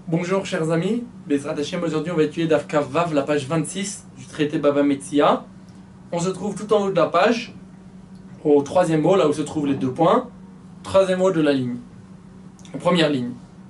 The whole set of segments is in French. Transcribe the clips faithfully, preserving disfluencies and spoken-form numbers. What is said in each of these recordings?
Bonjour chers amis, Bezrat Hashem, aujourd'hui on va étudier Daf Kav Vav, la page vingt-six du traité Baba Metzia. On se trouve tout en haut de la page, au troisième mot, là où se trouvent les deux points, troisième mot de la ligne, en première ligne.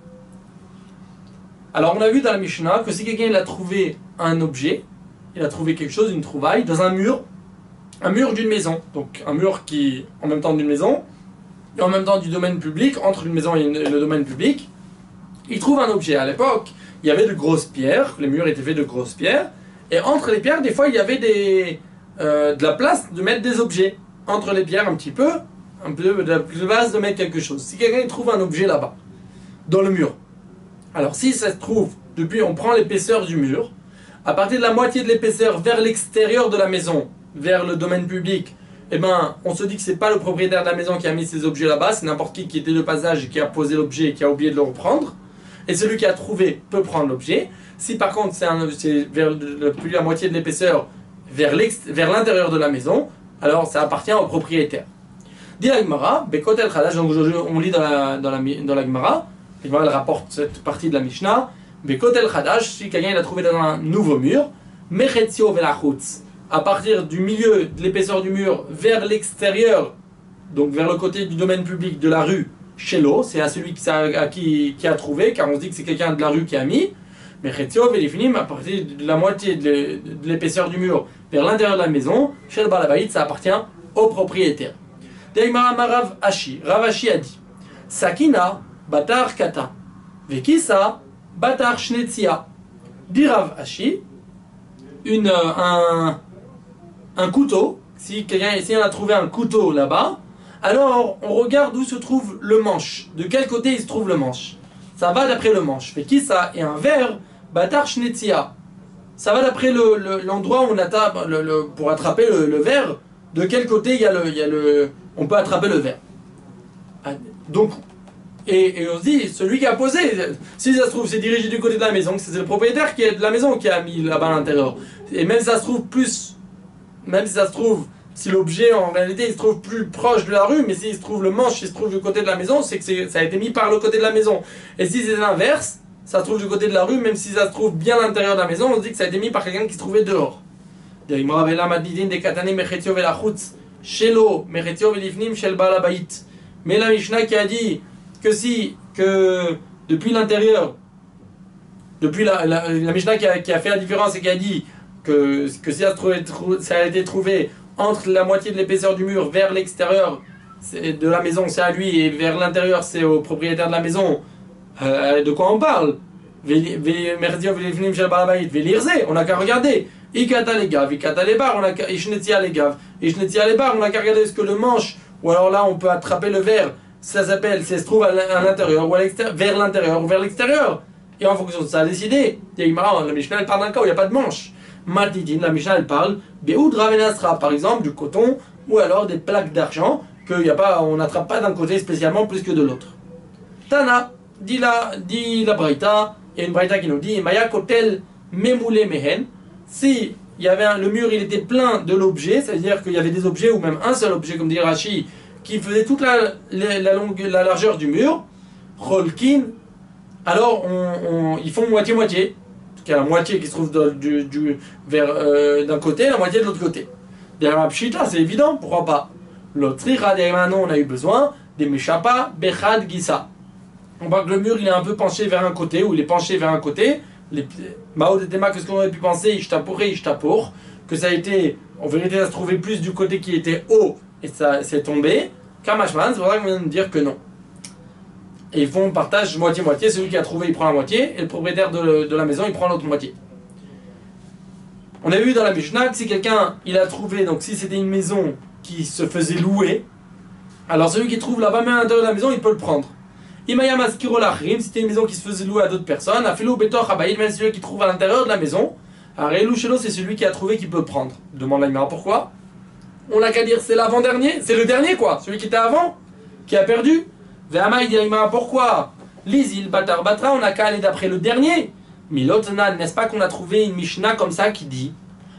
Alors on a vu dans la Mishnah que si quelqu'un il a trouvé un objet, il a trouvé quelque chose, une trouvaille, dans un mur, un mur d'une maison, donc un mur qui en même temps d'une maison, et en même temps du domaine public, entre une maison et le domaine public, il trouve un objet. À l'époque, il y avait de grosses pierres, les murs étaient faits de grosses pierres, et entre les pierres, des fois, il y avait des, euh, de la place de mettre des objets. Entre les pierres, un petit peu, un peu de la place de mettre quelque chose. Si quelqu'un trouve un objet là-bas, dans le mur, alors si ça se trouve, depuis, on prend l'épaisseur du mur, à partir de la moitié de l'épaisseur vers l'extérieur de la maison, vers le domaine public, eh ben, on se dit que c'est pas le propriétaire de la maison qui a mis ces objets là-bas, c'est n'importe qui qui était de passage et qui a posé l'objet et qui a oublié de le reprendre. Et celui qui a trouvé peut prendre l'objet. Si par contre c'est vers le, plus la moitié de l'épaisseur vers l'intérieur de la maison, alors ça appartient au propriétaire. Dit la Gemara, Bekotel Khadash, donc on lit dans la, dans la, dans la Gemara, la Gemara elle rapporte cette partie de la Mishnah, Bekotel Khadash, si quelqu'un l'a trouvé dans un nouveau mur, Mechetzio velachutz, à partir du milieu de l'épaisseur du mur vers l'extérieur, donc vers le côté du domaine public de la rue, chez l'eau, c'est à celui qui a, à qui, qui a trouvé, car on se dit que c'est quelqu'un de la rue qui a mis. Mais Chetio Vélifinim, à partir de la moitié de l'épaisseur du mur vers l'intérieur de la maison, chez le Balabaït, ça appartient au propriétaire. Deimara Marav Ashi, Rav Ashi a dit Sakina Batar Kata, Vekisa Batar Shnetzia. Dit Rav Ashi, une, un, un couteau, si quelqu'un si on a trouvé un couteau là-bas, alors on regarde où se trouve le manche, de quel côté il se trouve le manche. Ça va d'après le manche. Fait qui ça? Et un verre, Batar Shnetzia. Ça va d'après l'endroit le, le, où on attrape, le, le, pour attraper le, le verre, de quel côté il y a le, il y a le, on peut attraper le verre. Donc, et, et on se dit, celui qui a posé, si ça se trouve c'est dirigé du côté de la maison, c'est le propriétaire qui est de la maison qui a mis là-bas à l'intérieur. Et même si ça se trouve plus, même si ça se trouve, si l'objet en réalité il se trouve plus proche de la rue, mais s'il se trouve le manche, il se trouve du côté de la maison, c'est que ça a été mis par le côté de la maison. Et si c'est l'inverse, ça se trouve du côté de la rue, même si ça se trouve bien à l'intérieur de la maison, on se dit que ça a été mis par quelqu'un qui se trouvait dehors. Mais la Mishnah qui a dit que si, que depuis l'intérieur, depuis la, la, la Mishnah qui a, qui a fait la différence et qui a dit que, que si ça, se trouvait, ça a été trouvé entre la moitié de l'épaisseur du mur vers l'extérieur de la maison, c'est à lui, et vers l'intérieur, c'est au propriétaire de la maison. Euh, de quoi on parle? On n'a qu'à regarder. Ikata les gaves, Ikata les barres, on a qu'à Ishnetia les gaves, Ishnetia les barres, on n'a qu'à regarder ce que le manche, ou alors là on peut attraper le verre, ça s'appelle, ça se trouve à l'intérieur, ou à l'extérieur, vers l'intérieur, ou vers l'extérieur. Et en fonction de ça, décider. La Mishnah elle parle d'un cas où il n'y a pas de manche. Matidin, la Mishnah elle parle Beoud Ravenasra, par exemple du coton ou alors des plaques d'argent que y a pas, on n'attrape pas d'un côté spécialement plus que de l'autre. Tana, dit la, dit la Braïta, il y a une Braïta qui nous dit Maya Kotel Memoule Mehen, si il y avait un, le mur il était plein de l'objet, c'est-à-dire qu'il y avait des objets ou même un seul objet comme dit Rashi qui faisait toute la, la, la, longue, la largeur du mur, Rolkin, alors on, on, ils font moitié-moitié. Il y a la moitié qui se trouve de, du, du, vers euh, d'un côté, la moitié de l'autre côté. Derrière la pshita, c'est évident, pourquoi pas? L'autre derrière non, on a eu besoin des meshapa, bechad, gisa. On voit que le mur il est un peu penché vers un côté, ou il est penché vers un côté. Les Mao de Tema, qu'est-ce qu'on aurait pu penser? Ishtapouré, ishtapour. Que ça a été, en vérité, ça se trouvait plus du côté qui était haut, et ça s'est tombé. Kamashman, c'est pour ça qu'on vient de dire que non. Et ils font partage moitié-moitié, celui qui a trouvé il prend la moitié, et le propriétaire de, de la maison il prend l'autre moitié. On a vu dans la Mishnah que si quelqu'un il a trouvé, donc si c'était une maison qui se faisait louer, alors celui qui trouve là-bas même à l'intérieur de la maison il peut le prendre. Imaya Maskiro Lachrim, si c'était une maison qui se faisait louer à d'autres personnes, Afelo Betor Habayit, même celui qui trouve à l'intérieur de la maison, Arelu Shelo c'est celui qui a trouvé qui peut prendre. Demande l'Aïmara pourquoi? On n'a qu'à dire c'est l'avant-dernier, c'est le dernier quoi, celui qui était avant, qui a perdu. Pourquoi? L'Isil Batar Batra, on n'a qu'à aller d'après le dernier. Milotnan, n'est-ce pas qu'on a trouvé une Mishnah comme ça qui dit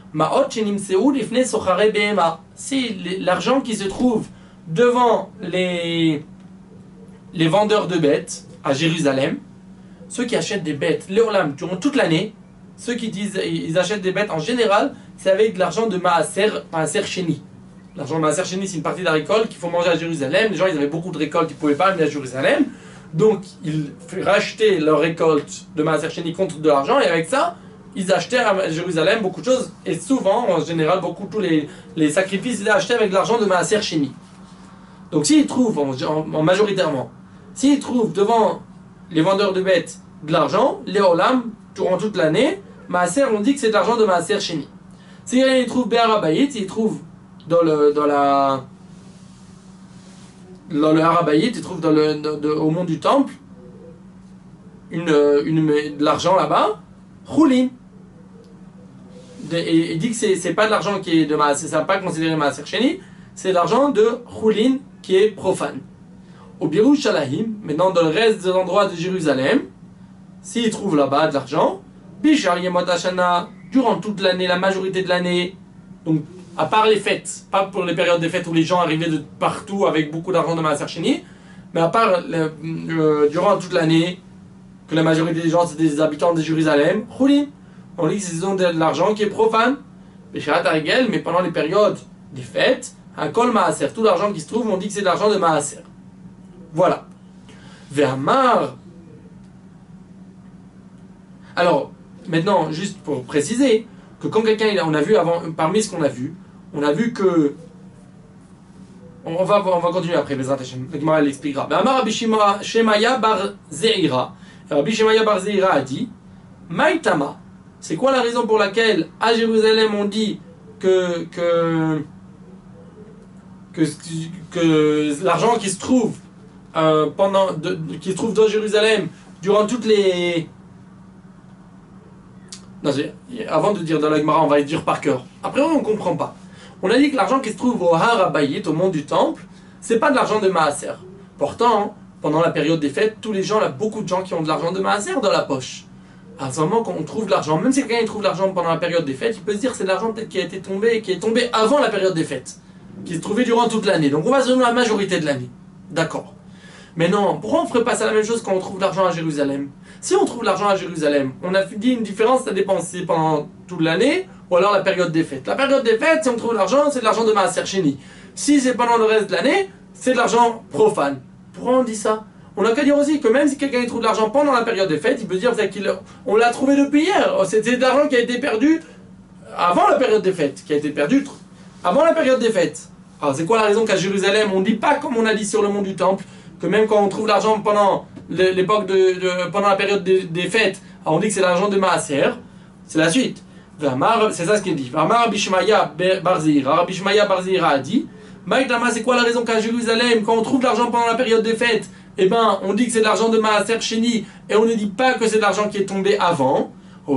si l'argent qui se trouve devant les, les vendeurs de bêtes à Jérusalem, ceux qui achètent des bêtes, Léolam, durant toute l'année, ceux qui disent ils achètent des bêtes en général, c'est avec de l'argent de Maaser, Maaser Sheni. L'argent de Maaser Sheni, c'est une partie de la récolte qu'il faut manger à Jérusalem. Les gens, ils avaient beaucoup de récoltes, ils ne pouvaient pas amener à Jérusalem. Donc, ils rachetaient leur récolte de Maaser Sheni contre de l'argent, et avec ça, ils achetaient à Jérusalem beaucoup de choses. Et souvent, en général, beaucoup, tous les, les sacrifices, ils achetaient avec de l'argent de Maaser Sheni. Donc, s'ils trouvent, en, en, en majoritairement, s'ils trouvent devant les vendeurs de bêtes de l'argent, les Olam, durant toute l'année, Maaser, on dit que c'est de l'argent de Maaser Sheni. S'ils trouvent Béharabaït, ils trouvent dans le dans la dans le Harabaït, ils trouvent dans le dans, de, au mont du temple une, une de l'argent là-bas, Choulin. Et il dit que c'est c'est pas de l'argent qui est de Maaser, ça va pas considérer Maaser Sheni, c'est de l'argent de Choulin qui est profane. Au Birushalayim, maintenant dans le reste des endroits de Jérusalem, s'ils trouvent là-bas de l'argent, Bishar Yemot Hashana, durant toute l'année, la majorité de l'année, donc à part les fêtes, pas pour les périodes des fêtes où les gens arrivaient de partout avec beaucoup d'argent de Maaser Sheni, mais à part le, euh, durant toute l'année, que la majorité des gens c'est des habitants de Jérusalem, Choulin, on dit qu'ils ont de l'argent qui est profane, Bisharat Arigel, mais pendant les périodes des fêtes, un kol Maaser, tout l'argent qui se trouve, on dit que c'est de l'argent de Maaser. Voilà. Ve'amar. Alors, maintenant, juste pour préciser, que quand quelqu'un, on a vu avant, parmi ce qu'on a vu, on a vu que, on va, on va continuer après, Bezrat Hashem, le Gemara l'expliquera. Ve'amar Rabbi Shemaya bar Zeira. Rabbi Shemaya bar Zeira a dit, Maïtama, c'est quoi la raison pour laquelle à Jérusalem on dit que, que, que, que l'argent qui se trouve euh, pendant, de, qui se trouve dans Jérusalem durant toutes les... Non, avant de dire dans la Gemara, on va le dire par cœur. Après, on ne comprend pas. On a dit que l'argent qui se trouve au Harabayit, au mont du temple, c'est pas de l'argent de Maaser. Pourtant, pendant la période des fêtes, tous les gens, il y a beaucoup de gens qui ont de l'argent de Maaser dans la poche. À ce moment, quand on trouve de l'argent, même si quelqu'un trouve de l'argent pendant la période des fêtes, il peut se dire que c'est de l'argent peut-être qui a été tombé, qui est tombé avant la période des fêtes, qui se trouvait durant toute l'année. Donc on va se donner la majorité de l'année. D'accord. Mais non, pourquoi on ne ferait pas ça la même chose quand on trouve de l'argent à Jérusalem? Si on trouve de l'argent à Jérusalem, on a dit une différence à dépenser pendant toute l'année, ou alors la période des fêtes. La période des fêtes, si on trouve de l'argent, c'est de l'argent de Maaser Sheni. Si c'est pendant le reste de l'année, c'est de l'argent profane. Pourquoi on dit ça? On n'a qu'à dire aussi que même si quelqu'un trouve de l'argent pendant la période des fêtes, il peut dire qu'on l'a trouvé depuis hier. C'était de l'argent qui a été perdu avant la période des fêtes, qui a été perdu avant la période des fêtes. Alors c'est quoi la raison qu'à Jérusalem, on ne dit pas comme on a dit sur le mont du Temple, que même quand on trouve l'argent pendant l'époque de, de pendant la période des, des fêtes, on dit que c'est l'argent de Maaser. C'est la suite. C'est ça ce qu'il dit. Rabbi Shemaya bar Zeira, Rabbi Shemaya bar Zeira a dit, Maïtama, c'est quoi la raison qu'à Jérusalem, quand on trouve de l'argent pendant la période des fêtes, eh ben, on dit que c'est de l'argent de Maaser Sheni, et on ne dit pas que c'est de l'argent qui est tombé avant.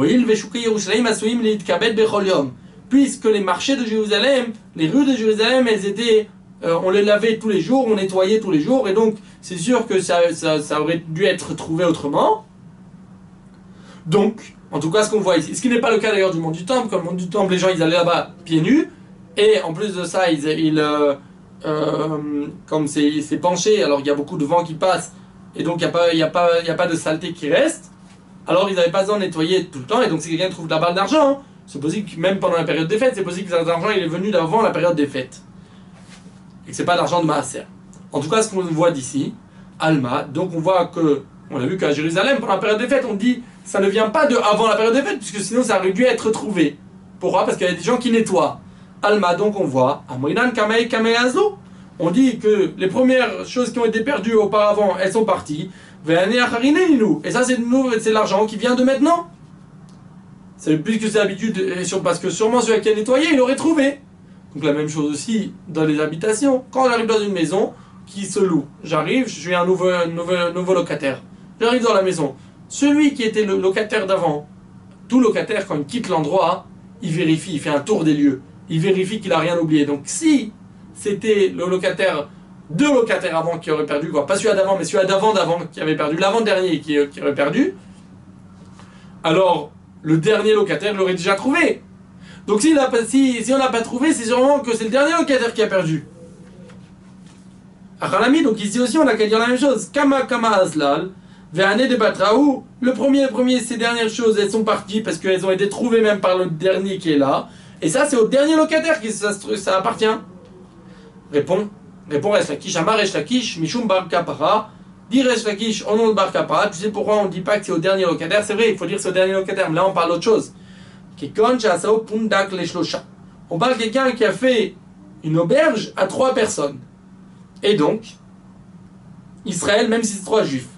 Puisque les marchés de Jérusalem, les rues de Jérusalem, elles étaient, euh, on les lavait tous les jours, on nettoyait tous les jours, et donc c'est sûr que ça, ça, ça aurait dû être trouvé autrement. Donc, en tout cas, ce qu'on voit ici, ce qui n'est pas le cas d'ailleurs du mont du Temple, comme le mont du Temple, les gens ils allaient là-bas pieds nus, et en plus de ça, ils, ils euh, euh, comme c'est penché, alors il y a beaucoup de vent qui passe, et donc il n'y a, pas, y a, pas, y a pas de saleté qui reste, alors ils n'avaient pas besoin de nettoyer tout le temps, et donc si quelqu'un trouve de la balle d'argent, hein, c'est possible que même pendant la période des fêtes, c'est possible que cet argent il est venu d'avant la période des fêtes, et que c'est pas l'argent de Maaser. En tout cas, ce qu'on voit d'ici, Alma, donc on voit que, on a vu qu'à Jérusalem, pendant la période des fêtes, on dit ça ne vient pas de avant la période des fêtes, puisque sinon ça aurait dû être trouvé. Pourquoi? Parce qu'il y a des gens qui nettoient. Alma, donc on voit, Amoinan Kamei Kamei Azo. On dit que les premières choses qui ont été perdues auparavant, elles sont parties. Et ça, c'est l'argent qui vient de maintenant. C'est plus que c'est l'habitude, parce que sûrement celui qui a nettoyé, il aurait trouvé. Donc la même chose aussi dans les habitations. Quand j'arrive dans une maison qui se loue, j'arrive, je suis un nouveau, nouveau, nouveau locataire. J'arrive dans la maison. Celui qui était le locataire d'avant, tout locataire, quand il quitte l'endroit, il vérifie, il fait un tour des lieux. Il vérifie qu'il n'a rien oublié. Donc si c'était le locataire, deux locataires avant qui auraient perdu, quoi, pas celui d'avant, mais celui d'avant d'avant qui avait perdu, l'avant-dernier qui, qui aurait perdu, alors le dernier locataire l'aurait déjà trouvé. Donc si, si, si on n'a pas trouvé, c'est sûrement que c'est le dernier locataire qui a perdu. Achalami, donc ici aussi on a qu'à dire la même chose. Kama Kama Azlal, Véané de Batraou, le premier, le premier, ces dernières choses, elles sont parties parce qu'elles ont été trouvées même par le dernier qui est là. Et ça, c'est au dernier locataire que ça, ça appartient. Répond, répond Resh Lakish, Amar Resh Lakish, Mishum Bar Kapara. Dit Resh Lakish au nom de Bar Kapara. Tu sais pourquoi on ne dit pas que c'est au dernier locataire? C'est vrai, il faut dire que c'est au dernier locataire, mais là on parle d'autre chose. On parle de quelqu'un qui a fait une auberge à trois personnes. Et donc, Israël, même si c'est trois juifs,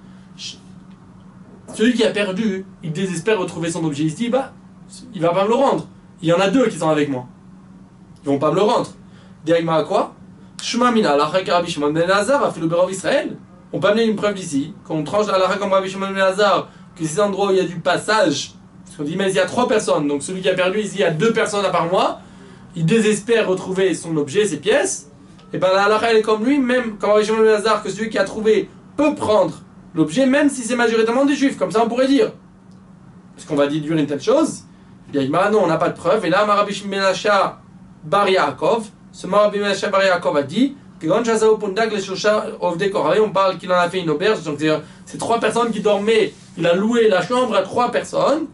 celui qui a perdu, il désespère retrouver son objet. Il se dit, bah, il va pas me le rendre. Il y en a deux qui sont avec moi. Ils vont pas me le rendre. Directement à quoi? Israël. On peut amener une preuve d'ici, qu'on tranche à la comme Rabbi Shimon ben Elazar, que ces endroits où il y a du passage, parce qu'on dit, mais il y a trois personnes, donc celui qui a perdu ici, il y a deux personnes à part moi, il désespère retrouver son objet, ses pièces, et bien la halakha elle est comme lui, même comme Rabbi Shimon ben Elazar, que celui qui a trouvé peut prendre l'objet, même si c'est majoritairement des juifs, comme ça on pourrait dire. Parce qu'on va déduire une telle chose, bien non, on n'a pas de preuve, et là, Rabbi Shimon ben Elazar Bar Yaakov, ce Rabbi ben Elazar Bar Yaakov a dit, on parle qu'il en a fait une auberge, donc c'est trois personnes qui dormaient, il a loué la chambre à trois personnes,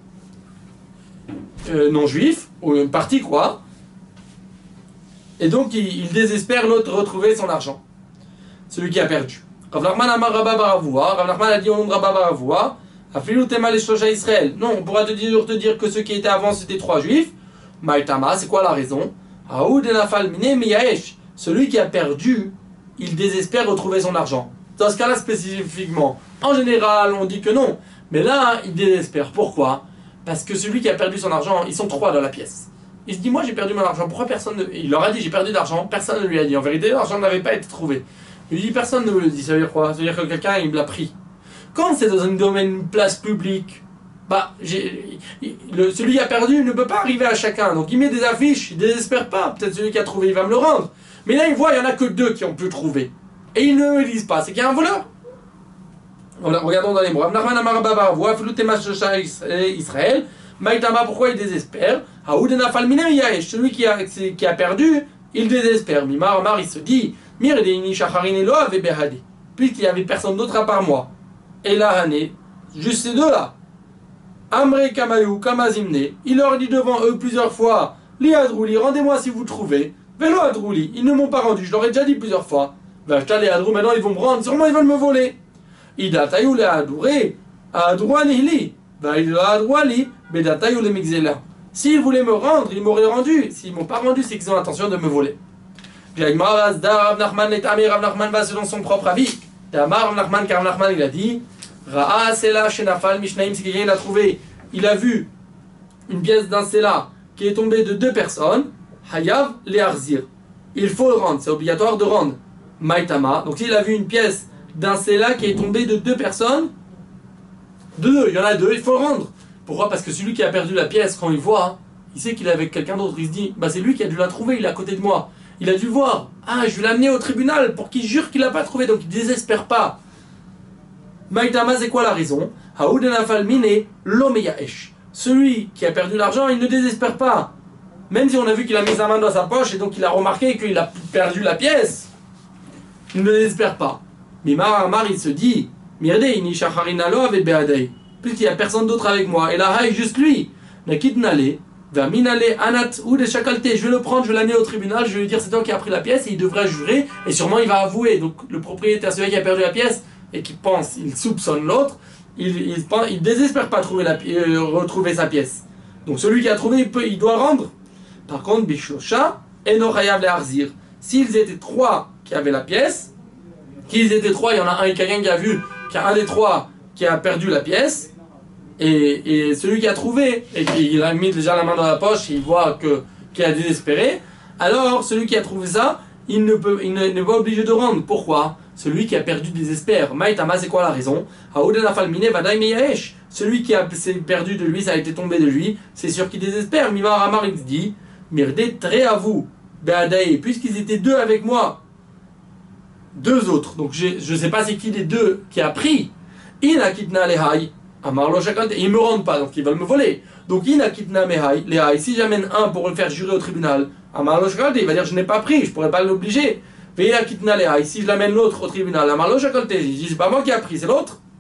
euh, non juifs, ou une partie quoi, et donc il, il désespère l'autre retrouver son argent, celui qui a perdu. Rav Nachman Amar Rabba Baravua, Rav Nachman a dit au nom de Rabba Baravua, Afilu Tema les Shlocha Israël. Non, on pourra te dire, te dire que ceux qui étaient avant c'était trois juifs. Maïtama, c'est quoi la raison? Aoud Enafal Mine Miyaesh. Celui qui a perdu, il désespère retrouver son argent. Dans ce cas-là spécifiquement, en général, on dit que non. Mais là, il désespère. Pourquoi? Parce que celui qui a perdu son argent, ils sont trois dans la pièce. Il se dit, moi j'ai perdu mon argent, pourquoi personne ne... Il leur a dit, j'ai perdu de l'argent, personne ne lui a dit. En vérité, l'argent n'avait pas été trouvé. Il lui dit, personne ne me le dit. Ça veut dire quoi? Ça veut dire que quelqu'un, il me l'a pris. Quand c'est dans un domaine, une place publique, bah, j'ai, le, celui qui a perdu ne peut pas arriver à chacun. Donc il met des affiches, il désespère pas. Peut-être celui qui a trouvé, il va me le rendre. Mais là, il voit, il n'y en a que deux qui ont pu trouver. Et ils ne le disent pas. C'est qu'il y a un voleur. Regardons dans les mots. Israël. Maïtama, pourquoi il désespère? Celui qui a, qui a perdu, il désespère. Mimar, Mar, il se dit, puisqu'il n'y avait personne d'autre à part moi. Et là, juste ces deux-là. Amre Kamayou, Kamazimne. Il leur dit devant eux plusieurs fois, Li Adrouli, rendez-moi si vous trouvez. Vélo Adrouli, ils ne m'ont pas rendu, je leur ai déjà dit plusieurs fois. Vachta les Adrou, maintenant ils vont me rendre, sûrement ils veulent me voler. Ida Tayou les Adrouré, Adroua Nihli, Vaïla Adrouali, Beda Tayou les Mixela. S'ils voulaient me rendre, ils m'auraient rendu. S'ils ne m'ont pas rendu, c'est qu'ils ont l'intention de me voler. Rav Nachman et Tamir, Rav Nachman va selon son propre avis. Tamar, Rav Nachman, car Rav Nachman il a dit, Ra'a Sela Shenafal Mishnaim, c'est quelqu'un il a trouvé, il a vu une pièce d'un Sela qui est tombée de deux personnes. Hayav le Arzir. Il faut le rendre, c'est obligatoire de rendre. Maïtama. Donc s'il a vu une pièce d'un Sela qui est tombée de deux personnes, de deux, il y en a deux, il faut le rendre. Pourquoi? Parce que celui qui a perdu la pièce, quand il voit, il sait qu'il est avec quelqu'un d'autre. Il se dit, bah c'est lui qui a dû la trouver, il est à côté de moi. Il a dû voir. Ah, je vais l'amener au tribunal pour qu'il jure qu'il l'a pas trouvé, donc il désespère pas. Maïtama, c'est quoi la raison? Haoudenafal mine lomeyaesh. Celui qui a perdu l'argent, il ne désespère pas. Même si on a vu qu'il a mis sa main dans sa poche et donc il a remarqué qu'il a perdu la pièce, il ne désespère pas. Mais Mar, Mar il se dit, puisqu'il n'y a personne d'autre avec moi, et là, juste lui, je vais le prendre, je vais l'amener au tribunal, je vais lui dire c'est toi qui as pris la pièce, et il devrait jurer, et sûrement il va avouer. Donc le propriétaire, celui qui a perdu la pièce, et qui pense, il soupçonne l'autre, il, il, il désespère pas trouver la, euh, retrouver sa pièce. Donc celui qui a trouvé, il, peut, il doit rendre. Par contre, Bishlosha et Nochayav les Arzir. S'ils étaient trois qui avaient la pièce, qu'ils étaient trois, il y en a un, quelqu'un qui a vu qu'il y a un des trois qui a perdu la pièce, et, et celui qui a trouvé, et qui a mis déjà la main dans la poche, et il voit que, qu'il a désespéré, alors celui qui a trouvé ça, il ne peut, il n'est pas obligé de rendre. Pourquoi? Celui qui a perdu désespère. Maïtama, c'est quoi la raison? Celui qui a perdu de lui, ça a été tombé de lui, c'est sûr qu'il désespère. Mimar Amar, il dit, Mirdé, très à vous, Beadaï, puisqu'ils étaient deux avec moi, deux autres, donc je ne sais pas c'est qui des deux qui a pris, Ina kitna lehai, Amar lo shakante, ils ne me rendent pas, donc ils veulent me voler. Donc Ina kitna mehai, lehai, si j'amène un pour le faire jurer au tribunal, Amar lo shakante, il va dire je n'ai pas pris, je ne pourrais pas l'obliger. Veya kitna lehai, si je l'amène l'autre au tribunal, Amar lo shakante, je dis c'est pas moi qui a pris, c'est l'autre,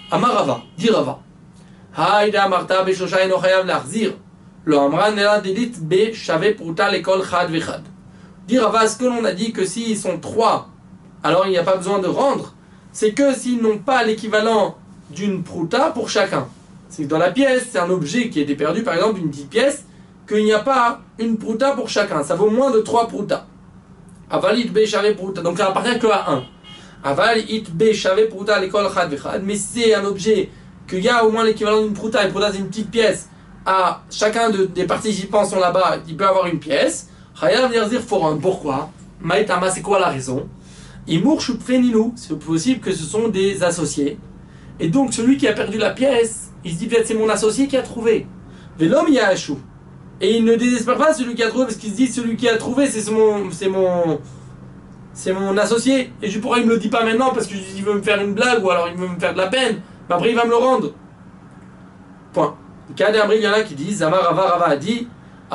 Amarava, dit Rava. Haïda Amarta Beshosha eno chayav l'achzir. Lo amran nela dedit be shave pruta lekol chad vechad. Dit Rava, est-ce que l'on a dit que s'ils sont trois, alors il n'y a pas besoin de rendre? C'est que s'ils n'ont pas l'équivalent d'une pruta pour chacun. C'est que dans la pièce, c'est un objet qui a été perdu, par exemple une petite pièce, qu'il n'y a pas une pruta pour chacun. Ça vaut moins de trois prutas. Aval it be shave pruta. Donc ça appartient que à un. Aval it be shave pruta lekol chad vechad. Mais c'est un objet qu'il y a au moins l'équivalent d'une pruta. Une pruta, c'est une petite pièce. À chacun de, des participants sont là-bas, il peut avoir une pièce. Chayav Yerzir Forum. Pourquoi? Maïtama, c'est quoi la raison? Imour Shupfeninou. C'est possible que ce sont des associés. Et donc celui qui a perdu la pièce, il se dit peut-être c'est mon associé qui a trouvé. Velom Yahashou. Et il ne désespère pas celui qui a trouvé parce qu'il se dit celui qui a trouvé c'est mon c'est mon c'est mon associé. Et je pourrais il me le dit pas maintenant parce qu'il veut me faire une blague ou alors il veut me faire de la peine. Mais après il va me le rendre. Point. Il y en a qui disent Zama Rava Rava a dit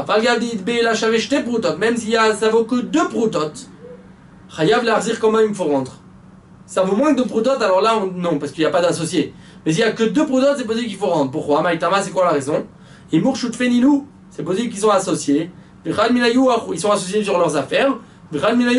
même s'il y a ça vaut que deux proutotes. Chayav l'arzir comment il me faut rendre. Ça vaut moins que deux proutotes, alors là on, non parce qu'il n'y a pas d'associé. Mais s'il n'y a que deux proutotes, c'est possible qu'il faut rendre. Pourquoi? Maïtama, c'est quoi la raison? Imour Shutfeninou, c'est possible qu'ils sont associés. Ils sont associés sur leurs affaires. Et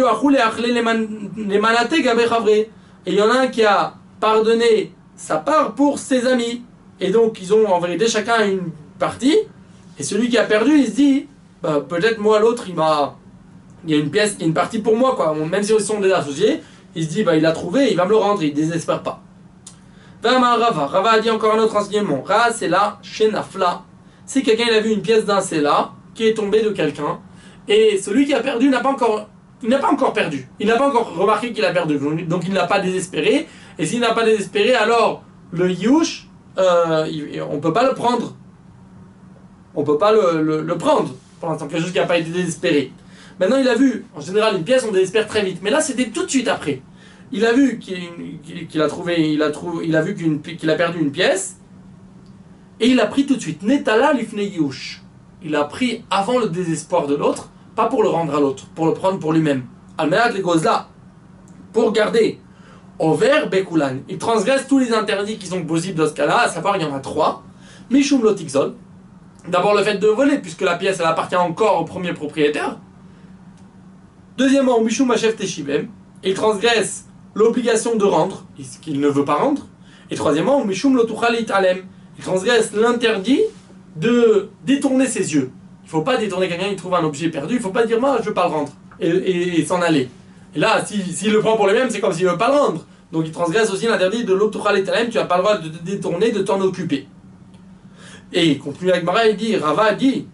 il y en a un qui a pardonné sa part pour ses amis. Et donc ils ont en vérité chacun une partie. Et celui qui a perdu, il se dit bah, peut-être moi l'autre il m'a. Il y a une pièce, il y a une partie pour moi quoi. Même si ils sont des associés, il se dit bah il a trouvé, il va me le rendre, il désespère pas. Rava, Rava a dit encore un autre enseignement. Ra c'est là, Shenafla. C'est quelqu'un il a vu une pièce d'un Sela qui est tombée de quelqu'un. Et celui qui a perdu n'a pas encore. Il n'a pas encore perdu. Il n'a pas encore remarqué qu'il a perdu. Donc il n'a pas désespéré. Et s'il n'a pas désespéré, alors le Yush, euh, on ne peut pas le prendre. On ne peut pas le, le, le prendre. Pour l'instant, quelque chose qui n'a pas été désespéré. Maintenant, il a vu, en général, une pièce, on désespère très vite. Mais là, c'était tout de suite après. Il a vu qu'il, qu'il a trouvé, il a trouvé, il a vu qu'il qu'il a perdu une pièce. Et il a pris tout de suite. Netala lifne Yush. Il a pris avant le désespoir de l'autre. Pas pour le rendre à l'autre, pour le prendre pour lui-même. Almenat les là, pour garder. Over Bekulan. Il transgresse tous les interdits qui sont possibles dans ce cas-là, à savoir il y en a trois. Mishum Lotikzol. D'abord le fait de voler, puisque la pièce elle appartient encore au premier propriétaire. Deuxièmement, Mishum Hachef Teshivem. Il transgresse l'obligation de rendre, ce qu'il ne veut pas rendre. Et troisièmement, Mishum Lotuchalit Alem. Il transgresse l'interdit de détourner ses yeux. Il ne faut pas détourner quelqu'un, il trouve un objet perdu, il ne faut pas dire moi je ne veux pas le rendre et, et, et s'en aller. Et là, s'il si, si le prend pour lui-même, c'est comme s'il ne veut pas le rendre. Donc il transgresse aussi l'interdit de l'Otuchal et Talem, tu n'as pas le droit de te détourner, de t'en occuper. Et il continue avec Mara, il dit, Rava dit,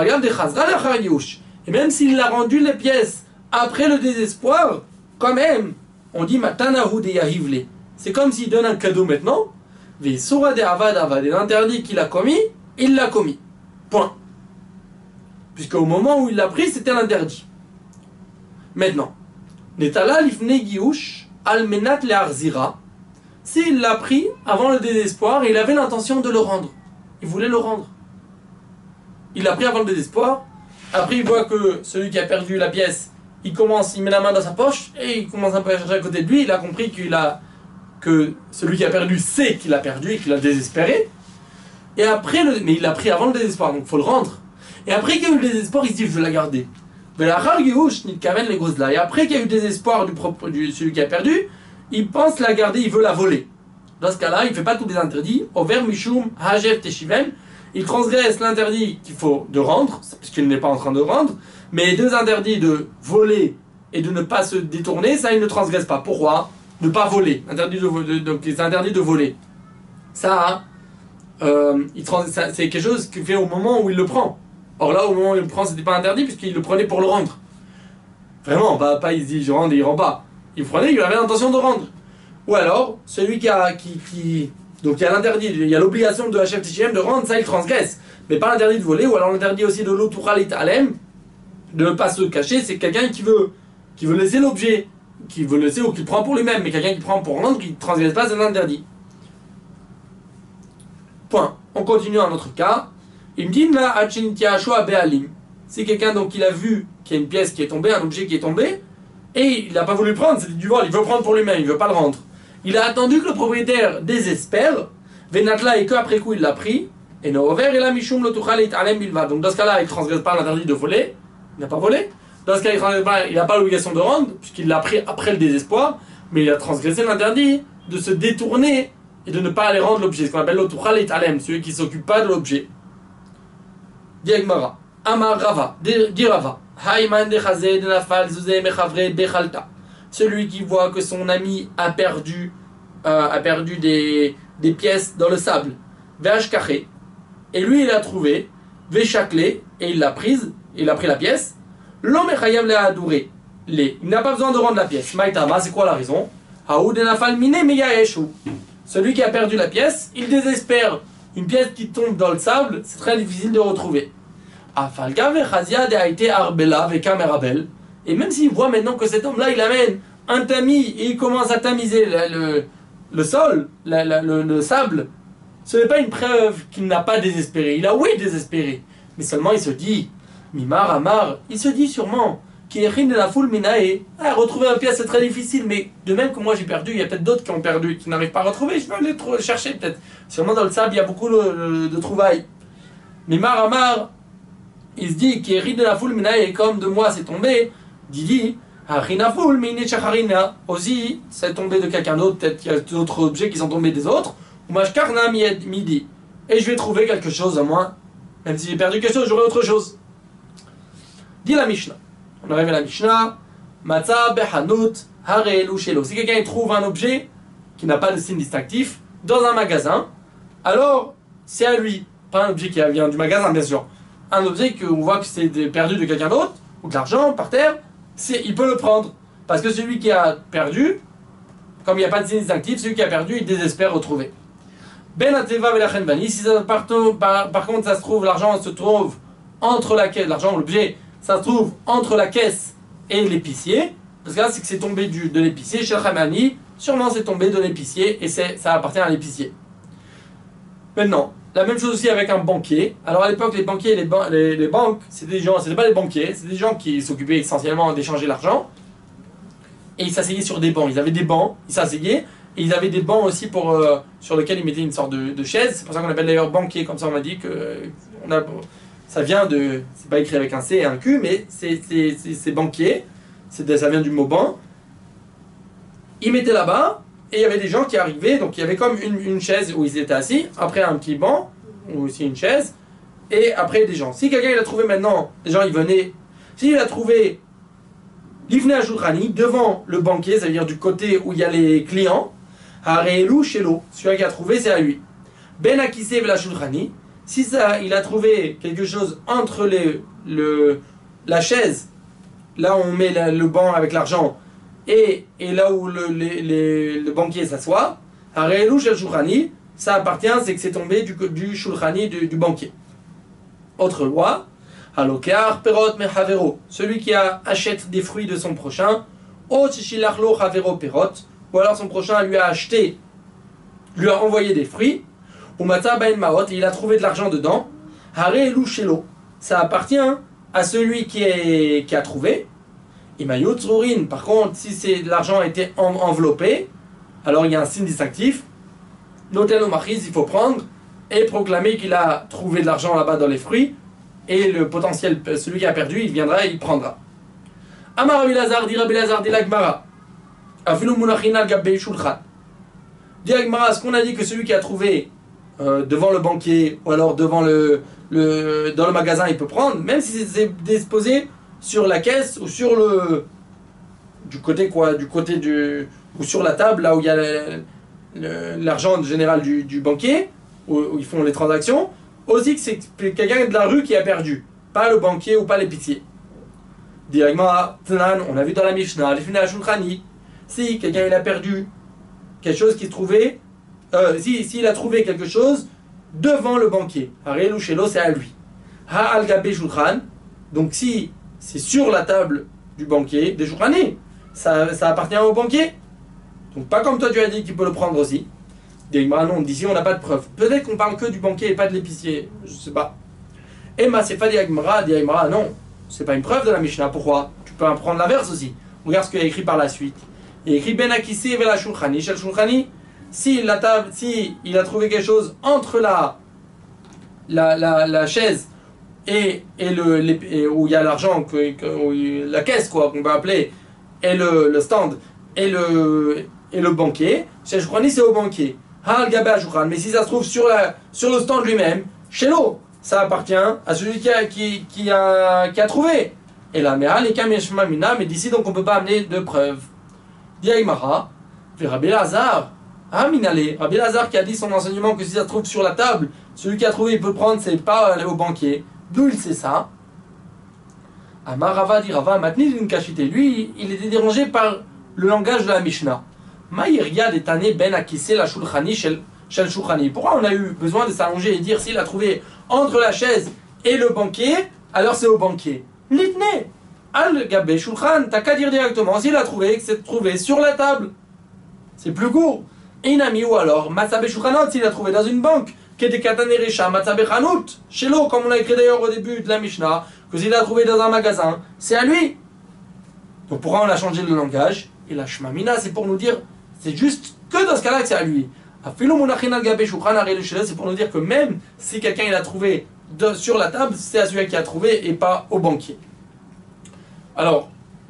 et même s'il a rendu les pièces après le désespoir, quand même, on dit Matanahu de Yahivle. C'est comme s'il donne un cadeau maintenant, et l'interdit qu'il a commis, il l'a commis. Point. Puisqu'au moment où il l'a pris, c'était l'interdit. Maintenant, Netala lifne giush almenat le'arzira. S'il l'a pris avant le désespoir, il avait l'intention de le rendre. Il voulait le rendre. Il l'a pris avant le désespoir. Après, il voit que celui qui a perdu la pièce, il commence, il met la main dans sa poche et il commence un peu à chercher à côté de lui. Il a compris qu'il a, que celui qui a perdu sait qu'il a perdu et qu'il a désespéré. Et après, le, mais il l'a pris avant le désespoir, donc il faut le rendre. Et après qu'il y a eu le désespoir, il se dit je vais la garder. Et après qu'il y a eu le désespoir du, propre, du celui qui a perdu, il pense la garder, il veut la voler. Dans ce cas-là, il ne fait pas tous les interdits. Over Mishum Hajef Teshivem. Il transgresse l'interdit qu'il faut de rendre, puisqu'il n'est pas en train de rendre. Mais les deux interdits de voler et de ne pas se détourner, ça il ne transgresse pas. Pourquoi? Ne pas voler. Interdit de, de, donc les interdits de voler. Ça, euh, il trans, ça c'est quelque chose qu'il fait au moment où il le prend. Or là, au moment où il le prend, c'était pas interdit puisqu'il le prenait pour le rendre. Vraiment, pas, pas il se dit je rends et il rend pas. Il prenait, il avait l'intention de rendre. Ou alors, celui qui a... Qui, qui, donc il y a l'interdit, il y a l'obligation de Hachef Teshivem de rendre, ça il transgresse. Mais pas l'interdit de voler, ou alors l'interdit aussi de l'Otuchalit Alem, de ne pas se cacher, c'est quelqu'un qui veut, qui veut laisser l'objet, qui veut laisser ou qui le prend pour lui-même, mais quelqu'un qui prend pour rendre, qui ne transgresse pas, c'est l'interdit. Point. On continue à un autre cas. Il me dit là, Be'alim. C'est quelqu'un donc il a vu qu'il y a une pièce qui est tombée, un objet qui est tombé, et il n'a pas voulu prendre, c'était du vol, il veut prendre pour lui-même, il ne veut pas le rendre. Il a attendu que le propriétaire désespère, Venatla et qu'après coup il l'a pris. Et no over et la mishum lotuchal et alem bilva. Donc dans ce cas-là, il ne transgresse pas l'interdit de voler. Il n'a pas volé. Dans ce cas-là, il n'a pas l'obligation de rendre, puisqu'il l'a pris après le désespoir. Mais il a transgressé l'interdit de se détourner et de ne pas aller rendre l'objet. Ce qu'on appelle lotuchal et alem, celui qui ne s'occupe pas de l'objet. Diagmara. Amar Rava. Dit Rava. Haïman de chazé de nafal zuzé mechavre bechalta. Celui qui voit que son ami a perdu, euh, a perdu des, des pièces dans le sable. Vashkaché. Et lui, il a trouvé, Véchaklé, et il l'a prise, il a pris la pièce. L'homme est chayav le adouré. Il n'a pas besoin de rendre la pièce. Maïtama, c'est quoi la raison? Celui qui a perdu la pièce, il désespère. Une pièce qui tombe dans le sable, c'est très difficile de retrouver. Et même s'il voit maintenant que cet homme-là, il amène un tamis et il commence à tamiser le, le, le sol, la, la, le, le sable, ce n'est pas une preuve qu'il n'a pas désespéré. Il a oui désespéré. Mais seulement il se dit, Mimar, Amar, il se dit sûrement, qui est de la foule minae. Ah, retrouver un pièce c'est très difficile, mais de même que moi j'ai perdu, il y a peut-être d'autres qui ont perdu, qui n'arrivent pas à retrouver, je peux aller chercher peut-être. Sûrement dans le sable, il y a beaucoup de, de trouvailles. Mimar, Amar, il se dit, qui est de la foule minae, comme de moi c'est tombé, Didi, Harina foule, mine chacharina. Aussi, c'est tombé de quelqu'un d'autre, peut-être qu'il y a d'autres objets qui sont tombés des autres. Midi. Et je vais trouver quelque chose au moins. Même si j'ai perdu quelque chose, j'aurai autre chose. Dit la Mishnah. On arrive à la Mishnah. Matza behanut harelu shelo. Si quelqu'un trouve un objet qui n'a pas de signe distinctif dans un magasin, alors c'est à lui. Pas un objet qui vient du magasin, bien sûr. Un objet qu'on voit que c'est perdu de quelqu'un d'autre, ou de l'argent par terre, c'est, il peut le prendre. Parce que celui qui a perdu, comme il n'y a pas de signe distinctif, celui qui a perdu, il désespère retrouver. Ben ateva velachen bani. Si ça, par, par, par contre ça se trouve, l'argent se trouve entre la caisse, l'argent, l'objet, ça se trouve entre la caisse et l'épicier. Parce que là, c'est que c'est tombé du, de l'épicier. Chez Khamani, sûrement c'est tombé de l'épicier et c'est, ça appartient à l'épicier. Maintenant, la même chose aussi avec un banquier. Alors à l'époque, les banquiers et les, ban les, les banques, c'était des gens, c'était pas des banquiers, c'était des gens qui s'occupaient essentiellement d'échanger l'argent. Et ils s'asseyaient sur des bancs. Ils avaient des bancs, ils s'asseyaient. Et ils avaient des bancs aussi pour, euh, sur lesquels ils mettaient une sorte de, de chaise. C'est pour ça qu'on appelle d'ailleurs banquier. Comme ça, on m'a dit que euh, on a, ça vient de... C'est pas écrit avec un C et un Q, mais c'est banquier. Ça vient du mot banc. Ils mettaient là-bas, et il y avait des gens qui arrivaient. Donc il y avait comme une, une chaise où ils étaient assis. Après un petit banc, ou aussi une chaise. Et après des gens. Si quelqu'un il a trouvé maintenant, les gens ils venaient... S'il a trouvé... L'ifne Ashulchani, devant le banquier, ça veut dire du côté où il y a les clients, Harelu Shelo, celui qui a trouvé, c'est à lui. Ben Akise Vela Shulchani, si ça, il a trouvé quelque chose entre les, le, la chaise, là où on met la, le banc avec l'argent, et, et là où le, les, les, le banquier s'assoit, Harelu Shulchani, ça appartient, c'est que c'est tombé du, du Shulchani, du, du banquier. Autre loi, Halokar perot mehavero, celui qui a, achète des fruits de son prochain, o tishilachlo havero perot, ou alors son prochain lui a acheté, lui a envoyé des fruits, ou mata bain maot, et il a trouvé de l'argent dedans, hare elu shelo, ça appartient à celui qui, est, qui a trouvé. Imayot zrurin, par contre, si c'est l'argent a été en, enveloppé, alors il y a un signe distinctif, notel o machiz, il faut prendre et proclamer qu'il a trouvé de l'argent là-bas dans les fruits. Et le potentiel, celui qui a perdu, il viendra et il prendra. Amar Rabbi Lazar, dit Rabbi Lazar, dit l'Agmara. Afilu munachinal gabbei shulchan. Dit l'Agmara, ce qu'on a dit que celui qui a trouvé euh, devant le banquier ou alors devant le, le, dans le magasin, il peut prendre, même si c'est disposé sur la caisse ou sur le, du côté quoi, du côté du, ou sur la table, là où il y a l'argent général du, du banquier, où, où ils font les transactions. Aussi que c'est quelqu'un de la rue qui a perdu, pas le banquier ou pas l'épicier. Directement à Tnan, on a vu dans la Mishnah, si quelqu'un il a perdu quelque chose qui se trouvait, euh, si, si il a trouvé quelque chose devant le banquier, Harelu Shelo, c'est à lui. Ha al gabe shulchan, donc si c'est sur la table du banquier, des shulchani, ça, ça appartient au banquier. Donc pas comme toi tu as dit qu'il peut le prendre aussi. Non, d'ici on n'a pas de preuve. Peut-être qu'on parle que du banquier et pas de l'épicier, je sais pas. Et ma c'est pas Diagmara, Diagmara, non, c'est pas une preuve de la Mishnah. Pourquoi? Tu peux en prendre l'inverse aussi. Regarde ce qu'il y a écrit par la suite. Il y a écrit Ben Akisi Vela Shulchani, Shel Shulchani. si la table, si il a trouvé quelque chose entre la, la, la, la chaise et, et le, les, et où il y a l'argent, que, que, la caisse quoi, qu'on peut appeler, et le, le stand, et le, et le banquier, chez Shouchrani c'est au banquier. Mais si ça se trouve sur, la, sur le stand lui-même, chez l'eau, ça appartient à celui qui a, qui, qui a, qui a trouvé. Et là, mais d'ici donc on ne peut pas amener de preuves. Diaïmara, Rabbi Lazare, Aminale, Rabbi Lazare qui a dit son enseignement que si ça se trouve sur la table, celui qui a trouvé il peut prendre, c'est pas aller au banquier. D'où il sait ça? Amar Rava dit Rava, maintenant d'une cachité. Lui, il était dérangé par le langage de la Mishnah. Maïria d'étané ben akissé la shulchani shel shulchani. Pourquoi on a eu besoin de s'allonger et dire s'il a trouvé entre la chaise et le banquier, alors c'est au banquier. Litne, al gabé shulchan, t'as qu'à dire directement s'il a trouvé, que c'est trouvé sur la table. C'est plus court. Inami ou alors, matzabe shulchanot, s'il a trouvé dans une banque, kedekataneresha matzabe chanut, chez l'eau, comme on l'a écrit d'ailleurs au début de la Mishnah, que s'il a trouvé dans un magasin, c'est à lui. Donc pourquoi on a changé le langage? Et la shmamina, c'est pour nous dire, c'est juste que dans ce cas-là que c'est à lui. C'est pour nous dire que même si quelqu'un il a trouvé de, sur la table, c'est à celui qui a trouvé et pas au banquier. Alors,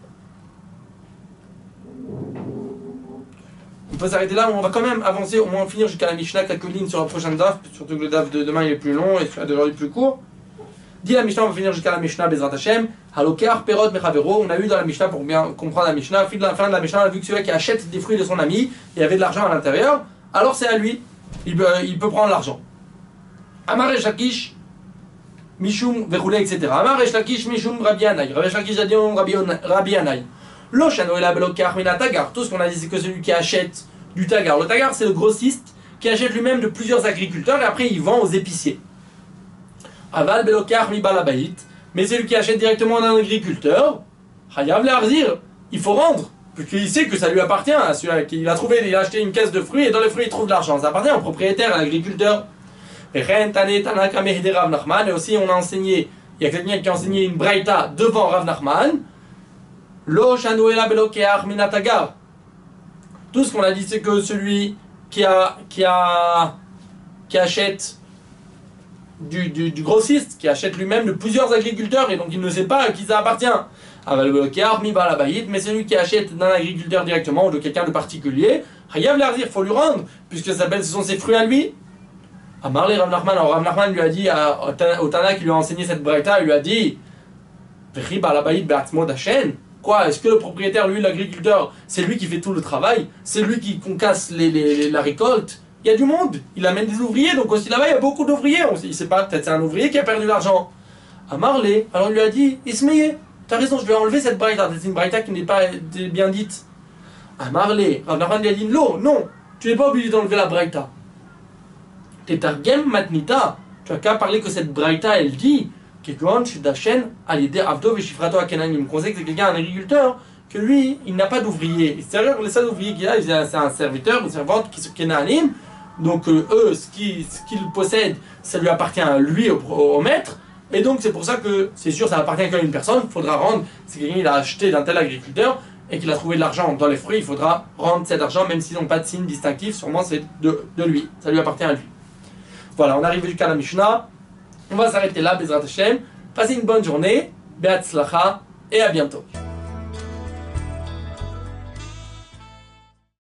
on peut s'arrêter là, mais on va quand même avancer, au moins finir jusqu'à la Mishnah, quelques lignes sur la prochaine daf, surtout que le daf de demain il est plus long et celui d'aujourd'hui plus court. Dit la Mishnah, on va finir jusqu'à la Mishnah, Bezrat Hashem. Halokar, Perot, Mechavero. On a eu dans la Mishnah, pour bien comprendre la Mishnah, à la fin de la Mishnah, on a vu que celui qui achète des fruits de son ami, il y avait de l'argent à l'intérieur, alors c'est à lui, il peut, il peut prendre l'argent. Amar et Shakish, Mishum, Veroulé, et cetera. Amar et Shakish, Mishum, Rabbi Anay. Rabbi Shakish a dit Rabbi Anay. Loshano et la Belokar, Mina Tagar. Tout ce qu'on a dit, c'est que celui qui achète du Tagar. Le Tagar, c'est le grossiste qui achète lui-même de plusieurs agriculteurs et après il vend aux épiciers. Aval belokar mi balabait, mais celui qui achète directement d'un agriculteur, Hayav l'arzir, il faut rendre, puisqu'il sait que ça lui appartient à celui qui a trouvé, il a acheté une caisse de fruits et dans les fruits il trouve de l'argent, ça appartient au propriétaire, à l'agriculteur. Et aussi on a enseigné, il y a quelqu'un qui a enseigné une braïta devant Rav Nachman, Lo shanuela belokar minatagar. Tout ce qu'on a dit c'est que celui qui a qui a qui achète Du, du, du grossiste qui achète lui-même de plusieurs agriculteurs et donc il ne sait pas à qui ça appartient. Mais celui qui achète d'un agriculteur directement ou de quelqu'un de particulier, il faut lui rendre, puisque ça s'appelle, ce sont ses fruits à lui. Amarle Rav Nachman, alors Rav Nachman lui a dit à, au Tana qui lui a enseigné cette braïta, il lui a dit quoi, est-ce que le propriétaire, lui, l'agriculteur, c'est lui qui fait tout le travail, c'est lui qui concasse les, les, les, la récolte? Il y a du monde, il amène des ouvriers, donc aussi là-bas il y a beaucoup d'ouvriers, on sait pas, peut-être c'est un ouvrier qui a perdu l'argent. À Marley, alors il lui a dit, Ismaïe, t'as raison, je vais enlever cette braïta, c'est une braïta qui n'est pas bien dite. À Marley, Rav Nachman lui a dit, non, non, tu n'es pas obligé d'enlever la braïta. T'es targem matnita, tu as qu'à parler que cette braïta elle dit, il me conseille que c'est quelqu'un, un agriculteur, que lui, il n'a pas d'ouvrier. C'est-à-dire que les seuls ouvriers qu'il a, c'est un serviteur, une servante qui sont kénanim. Donc euh, eux, ce qu'ils ce qu'ils possèdent, ça lui appartient à lui, au, au maître. Et donc c'est pour ça que c'est sûr, ça appartient qu'à une personne. Il faudra rendre, si quelqu'un il a acheté d'un tel agriculteur et qu'il a trouvé de l'argent dans les fruits, il faudra rendre cet argent, même s'ils n'ont pas de signe distinctif, sûrement c'est de, de lui. Ça lui appartient à lui. Voilà, on arrive jusqu'à la Mishnah. On va s'arrêter là, Bezrat Hashem. Passez une bonne journée, Be'atzlacha, et à bientôt.